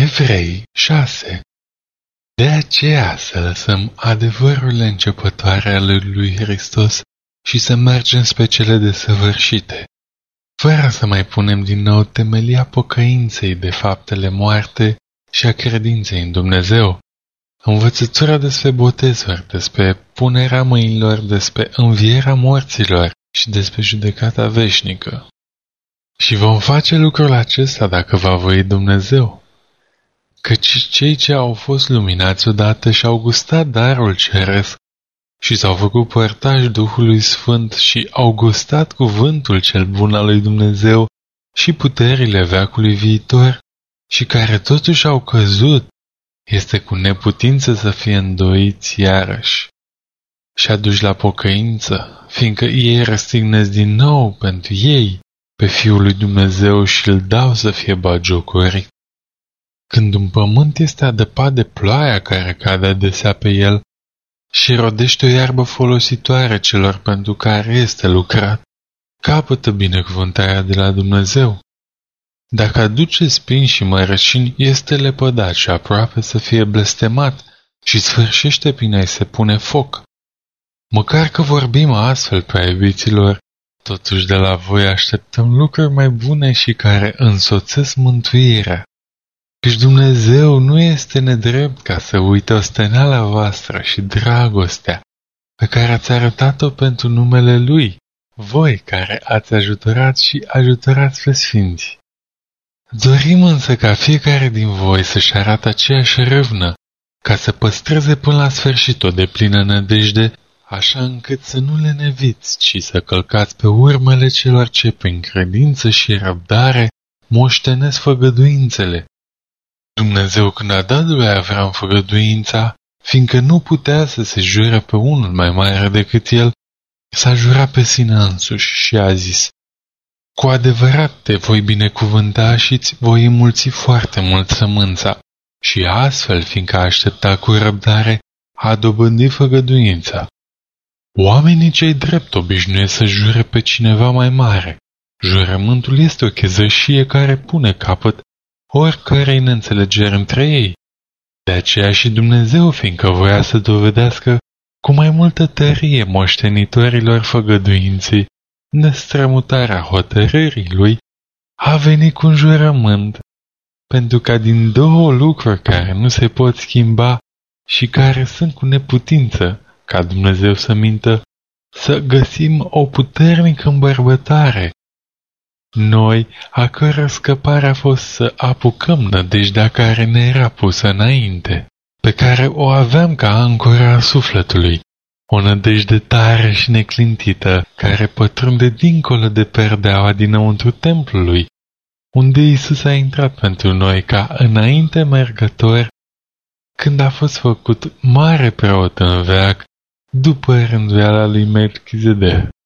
Evrei 6. De aceea să lăsăm adevărurile începătoare ale lui Hristos și să mergem spre cele desăvârșite, fără să mai punem din nou temelia pocăinței de faptele moarte și a credinței în Dumnezeu, învățătura despre botezuri, despre punerea mâinilor, despre învierea morților și despre judecata veșnică. Și vom face lucrul acesta dacă va voi Dumnezeu, căci cei ce au fost luminați odată și-au gustat darul ceresc și s-au făcut părtași Duhului Sfânt și au gustat cuvântul cel bun al lui Dumnezeu și puterile veacului viitor, și care totuși au căzut, este cu neputință să fie îndoiți iarăși și aduși la pocăință, fiindcă ei răstignesc din nou pentru ei pe Fiul lui Dumnezeu și îl dau să fie bagiocorit. Când un pământ este adăpat de ploaia care cade adesea pe el și rodește o iarbă folositoare celor pentru care este lucrat, capătă binecuvântarea de la Dumnezeu. Dacă aduce spini și mărăcini, este lepădat și aproape să fie blestemat și sfârșește prin a-i se pune foc. Măcar că vorbim astfel, prea iubiților, totuși de la voi așteptăm lucruri mai bune și care însoțesc mântuirea. Căci Dumnezeu nu este nedrept ca să uite osteneala voastră și dragostea pe care ați arătat-o pentru numele Lui, voi care ați ajutorat și ajutați pe sfinți. Dorim însă ca fiecare din voi să-și arate aceeași râvnă, ca să păstreze până la sfârșit o deplină nădejde, așa încât să nu le neviți, ci să călcați pe urmele celor ce prin credință și răbdare moștenesc făgăduințele. Dumnezeu, când a dat lui Avram făgăduința, fiindcă nu putea să se jure pe unul mai mare decât el, s-a jurat pe sine însuși și a zis: cu adevărat te voi binecuvânta și îți voi înmulți foarte mult sămânța. Și astfel, fiindcă a așteptat cu răbdare, a dobândit făgăduința. Oamenii cei drept obișnuiesc să jure pe cineva mai mare. Jurământul este o chezășie care pune capăt oricărei neînțelegeri între ei. De aceea și Dumnezeu, fiindcă voia să dovedească cu mai multă tărie moștenitorilor făgăduinții nestrămutarea hotărârii Lui, a venit cu un jurământ, pentru ca din două lucruri care nu se pot schimba și care sunt cu neputință ca Dumnezeu să mintă, să găsim o puternică îmbărbătare. Noi, a căror scăpare a fost să apucăm nădejdea care ne era pusă înainte, pe care o aveam ca ancora a sufletului, o nădejde tare și neclintită, care pătrunde dincolo de perdeaua dinăuntru templului, unde Iisus a intrat pentru noi ca înainte mergător, când a fost făcut mare preot în veac, după rânduiala lui Melchizedek.